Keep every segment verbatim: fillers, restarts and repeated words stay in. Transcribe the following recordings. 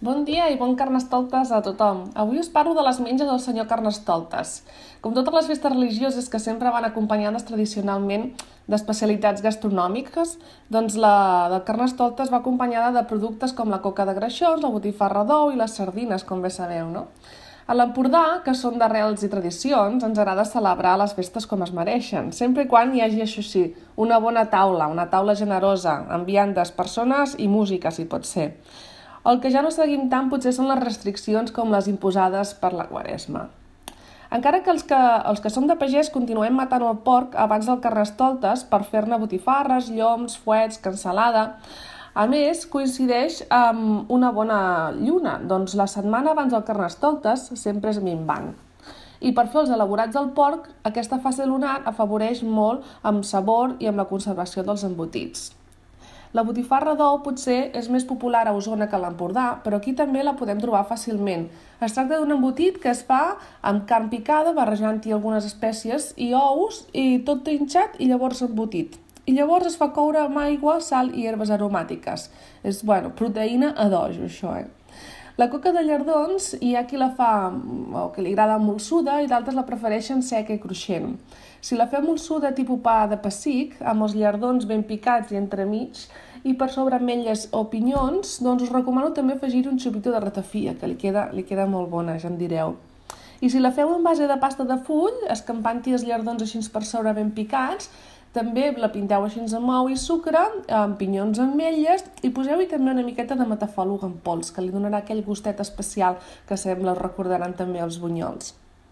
Bon dia i bon Carnestoltes a tothom. Avui us parlo de les menges del senyor Carnestoltes. Com totes les festes religioses que sempre van acompanyades tradicionalment d'especialitats gastronòmiques, doncs la del Carnestoltes va acompanyada de productes com la coca de greixons, la botifarra d'ou i les sardines, com bé sabeu, no? A l'Empordà, que són d'arrels i tradicions, ens agrada celebrar les festes com es mereixen, sempre i quan hi hagi, això sí, una bona taula, una taula generosa, amb viandes, persones i música, si pot ser. El que ja no seguim tant potser són les restriccions com les imposades per la Quaresma. Encara que els que, els que som de pagès continuem matant el porc abans del Carnestoltes per fer-ne botifarres, lloms, fuets, cansalada. A més, coincideix amb una bona lluna, doncs la setmana abans del Carnestoltes sempre és minvant. I per fer els elaborats del porc, aquesta fase lunar afavoreix molt amb sabor i amb la conservació dels embotits. La botifarra d'ou potser és més popular a Osona que a l'Empordà, però aquí també la podem trobar fàcilment. Es tracta d'un embotit que es fa amb carn picada, barrejant-hi algunes espècies i ous, i tot trinxat i llavors embotit. I llavors es fa coure amb aigua, sal i herbes aromàtiques. És, bueno, proteïna a dojo, això, eh? La coca de llardons hi ha qui la fa, o que li agrada molsuda, i d'altres la prefereixen seca i cruixent. Si la fem molsuda tipus pa de pessic, amb els llardons ben picats i entremig, i per sobre ametlles o pinyons, doncs us recomano també afegir-hi un xupito de ratafia, que li queda, li queda molt bona, ja em direu. I si la feu en base de pasta de full, escampant-hi els llardons així per sobre ben picats, també la pinteu així amb ou i sucre, amb pinyons amb ametlles, i poseu-hi també una miqueta de matafòlug en pols, que li donarà aquell gustet especial que sembla recordaran també els bunyols.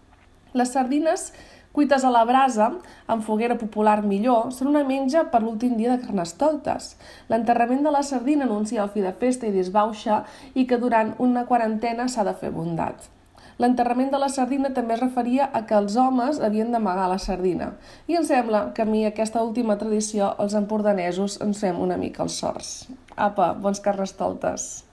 Les sardines cuites a la brasa, amb foguera popular millor, són una menja per l'últim dia de Carnestoltes. L'enterrament de la sardina anuncia el fi de festa i disbauxa i que durant una quarantena s'ha de fer bondat. L'enterrament de la sardina també es referia a que els homes havien d'amagar la sardina. I em sembla que a mi aquesta última tradició els empordanesos ens fem una mica els sorts. Apa, bons Carnestoltes!